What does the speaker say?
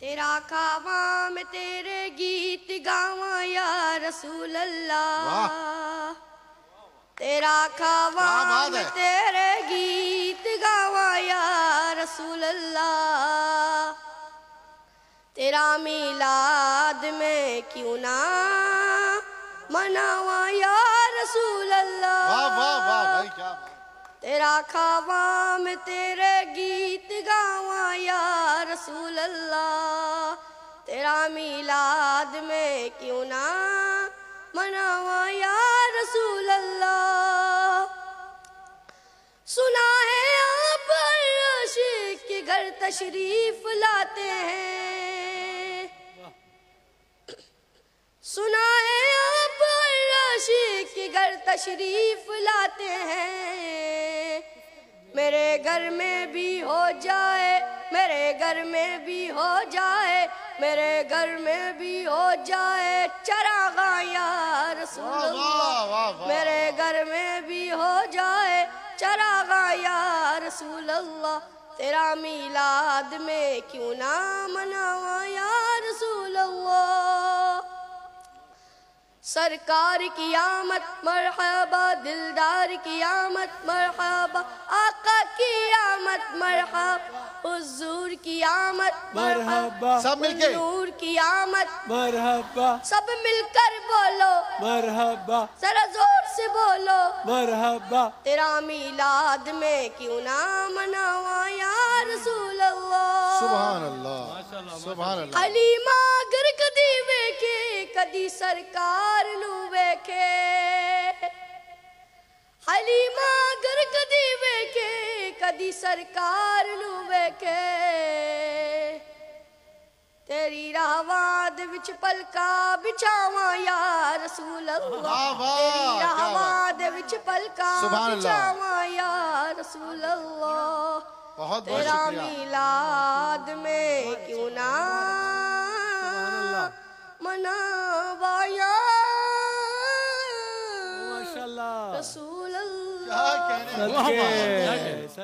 तेरा खावा में तेरे गीत गावा या रसूल अल्लाह। तेरा खावा में तेरे गीत गावा या रसूल अल्लाह। तेरा मिलाद में क्यों ना मनावा या रसूल अल्लाह। वाह वाह वाह भाई क्या बात। तेरा खावा में तेरे गीत गावा या रसूल अल्लाह। तेरा मिलाद में क्यों ना मनावा या रसूल अल्लाह। सुना है आप आशिक के घर तशरीफ लाते हैं। सुना है आप आशिक के घर तशरीफ लाते हैं। मेरे घर में भी हो जाए, मेरे घर में भी हो जाए, मेरे घर में भी हो जाए चरागा या रसूल अल्लाह। मेरे घर में भी हो जाए चरागा या रसूल अल्लाह। तेरा मिलाद में क्यों ना मनावा या रसूल अल्लाह। सरकार की आमद मरहबा, दिलदार की आमद मरहबा, आका की आमद मरहबा, हुजूर की आमद मरहबा, सब मिलके नूर की आमद मरहबा, सब मिलकर बोलो मरहबा, जरा जोर से बोलो मरहबा। तेरा मिलाद में क्यों ना मनावा या रसूल अल्लाह। सुभान अल्लाह सुभान अल्लाह। हलीमा अगर कदी वेखे कदी सरकार नू वेखे। हलीमा अगर कदी वेखे कदी सरकार नू वेखे। तेरी रहवाद विच पलका बिछावा या रसूल अल्लाह। तेरी रहवाद विच पलका बिछावा या रसूल अल्लाह। बहुत बहुत तेरा शुक्रिया। मिलाद में क्यों ना मनावा या माशाल्लाह रसूल अल्लाह। क्या कहने